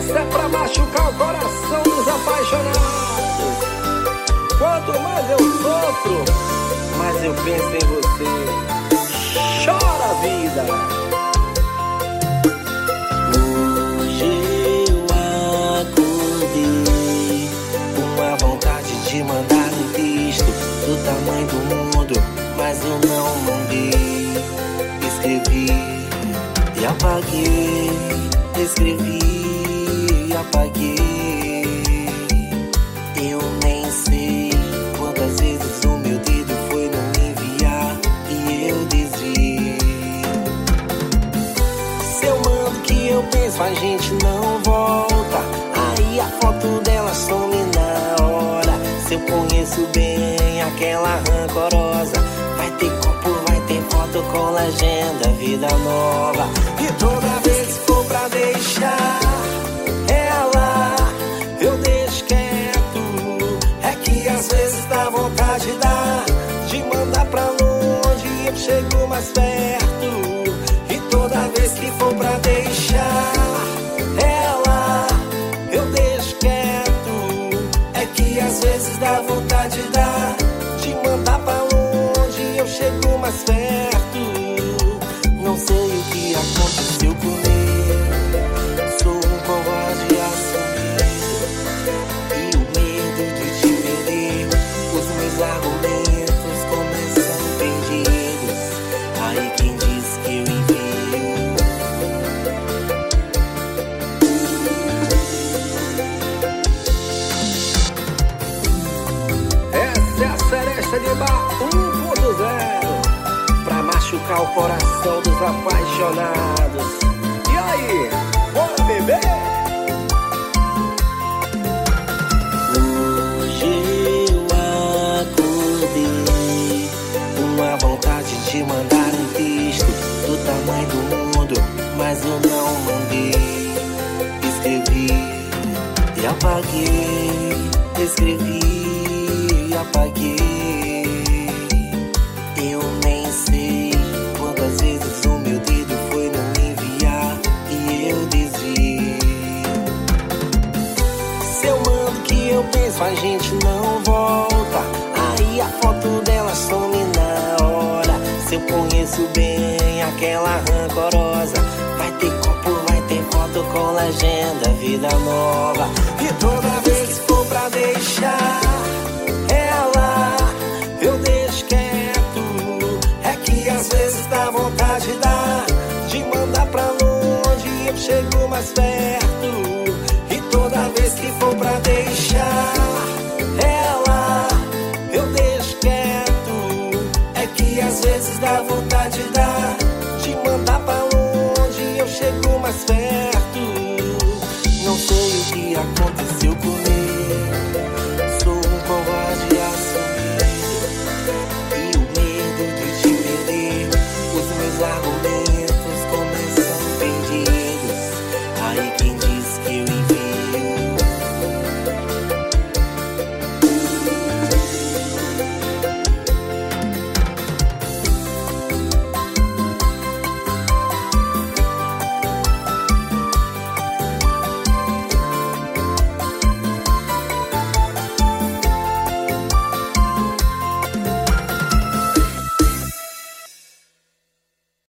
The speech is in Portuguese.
Isso é pra machucar o coração dos apaixonados. Quanto mais eu sofro, mais eu penso em você. Chora, vida. Hoje eu acordei com a vontade de mandar um texto do tamanho do mundo, mas eu não mandei. Escrevi e apaguei, escrevi e apaguei. Eu nem sei quantas vezes o meu dedo foi não enviar e eu desviei. Se eu mando que eu penso, a gente não volta. Aí a foto dela some na hora. Se eu conheço bem aquela rancorosa, vai ter copo, vai ter foto com legenda, vida nova. E toda vez que for pra deixar ela, eu deixo quieto. É que às vezes dá vontade de mandar pra longe e eu chego mais perto. E toda vez que for pra deixar ela, eu deixo quieto. É que às vezes dá vontade de mandar pra longe e eu chego mais perto. Não sei o que aconteceu comigo, sou um covarde assumido. E o medo de te perder, os meus argumentos começam perdidos. Aí quem diz que eu envio? Essa é a Seresta de Bar 1.0 pra machucar o coração dos apaixonados. E aí, bora beber? Hoje eu acordei com a vontade de mandar um texto do tamanho do mundo, mas eu não mandei. Escrevi e apaguei, escrevi e apaguei. Eu nem sei quantas vezes o meu dedo foi não enviar e eu desviei. Se eu mando que eu penso, a gente não volta. Aí a foto dela some na hora. Se eu conheço bem aquela rancorosa, vai ter copo, vai ter foto com legenda, vida nova. E toda vez que for pra deixar ela, eu deixo quieto. É que às vezes dá vontade de mandar pra longe e eu chego mais perto. E toda vez que for pra deixar ela, eu deixo quieto. É que às vezes dá vontade de mandar pra longe e eu chego mais perto. Não sei o que aconteceu comigo, sou um covarde assumido. E o medo de te perder, os meus argumentos